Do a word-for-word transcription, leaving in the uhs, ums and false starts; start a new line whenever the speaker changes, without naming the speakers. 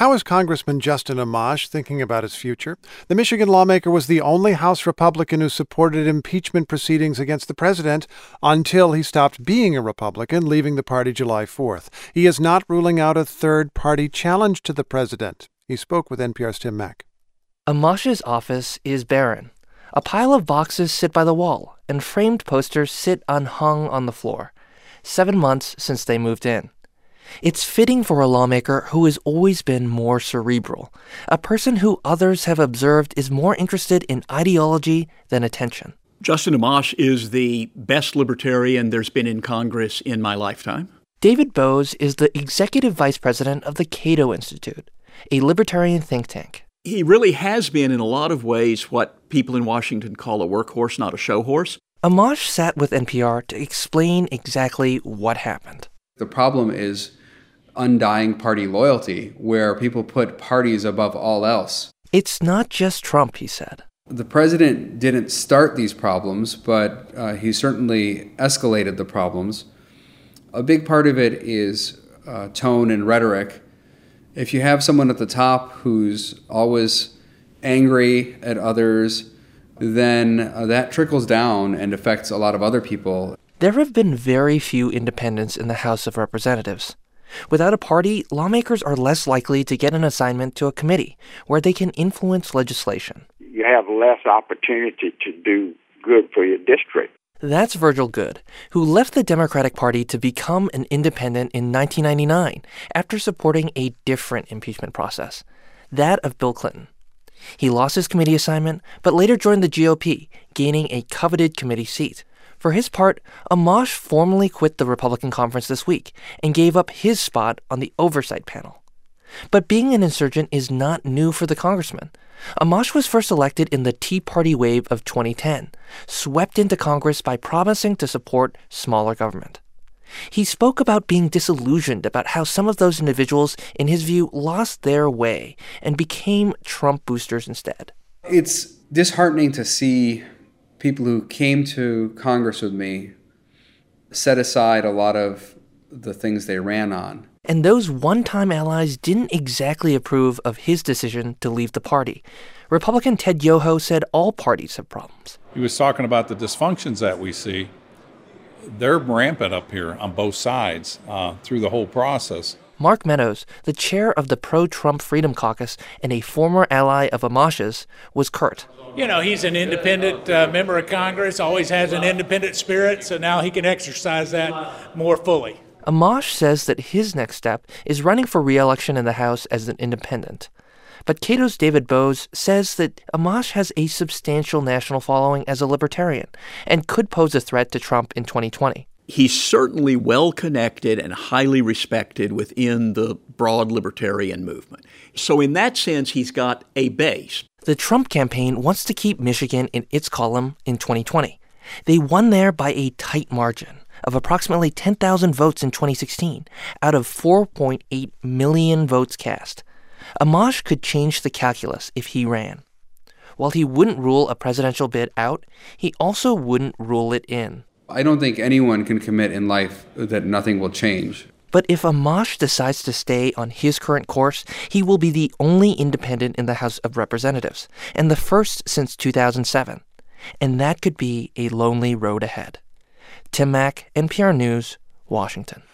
How is Congressman Justin Amash thinking about his future? The Michigan lawmaker was the only House Republican who supported impeachment proceedings against the president until he stopped being a Republican, leaving the party July fourth. He is not ruling out a third-party challenge to the president. He spoke with N P R's Tim Mak.
Amash's office is barren. A pile of boxes sit by the wall, and framed posters sit unhung on the floor. Seven months since they moved in. It's fitting for a lawmaker who has always been more cerebral, a person who others have observed is more interested in ideology than attention.
Justin Amash is the best libertarian there's been in Congress in my lifetime.
David Boaz is the executive vice president of the Cato Institute, a libertarian think tank.
He really has been, in a lot of ways, what people in Washington call a workhorse, not a show horse.
Amash sat with N P R to explain exactly what happened.
The problem is undying party loyalty, where people put parties above all else.
It's not just Trump, he said.
The president didn't start these problems, but uh, he certainly escalated the problems. A big part of it is uh, tone and rhetoric. If you have someone at the top who's always angry at others, then uh, that trickles down and affects a lot of other people.
There have been very few independents in the House of Representatives. Without a party, lawmakers are less likely to get an assignment to a committee where they can influence legislation.
You have less opportunity to do good for your district.
That's Virgil Goode, who left the Democratic Party to become an independent in nineteen ninety-nine after supporting a different impeachment process, that of Bill Clinton. He lost his committee assignment, but later joined the G O P, gaining a coveted committee seat. For his part, Amash formally quit the Republican conference this week and gave up his spot on the oversight panel. But being an insurgent is not new for the congressman. Amash was first elected in the Tea Party wave of twenty ten, swept into Congress by promising to support smaller government. He spoke about being disillusioned about how some of those individuals, in his view, lost their way and became Trump boosters instead.
It's disheartening to see people who came to Congress with me set aside a lot of the things they ran on.
And those one-time allies didn't exactly approve of his decision to leave the party. Republican Ted Yoho said all parties have problems.
He was talking about the dysfunctions that we see. They're rampant up here on both sides uh, through the whole process.
Mark Meadows, the chair of the pro-Trump Freedom Caucus and a former ally of Amash's, was curt.
You know, he's an independent uh, member of Congress, always has an independent spirit, so now he can exercise that more fully.
Amash says that his next step is running for re-election in the House as an independent. But Cato's David Boaz says that Amash has a substantial national following as a libertarian and could pose a threat to Trump in twenty twenty.
He's certainly well-connected and highly respected within the broad libertarian movement. So in that sense, he's got a base.
The Trump campaign wants to keep Michigan in its column in twenty twenty. They won there by a tight margin of approximately ten thousand votes in twenty sixteen out of four point eight million votes cast. Amash could change the calculus if he ran. While he wouldn't rule a presidential bid out, he also wouldn't rule it in.
I don't think anyone can commit in life that nothing will change.
But if Amash decides to stay on his current course, he will be the only independent in the House of Representatives, and the first since two thousand seven. And that could be a lonely road ahead. Tim Mak, N P R News, Washington.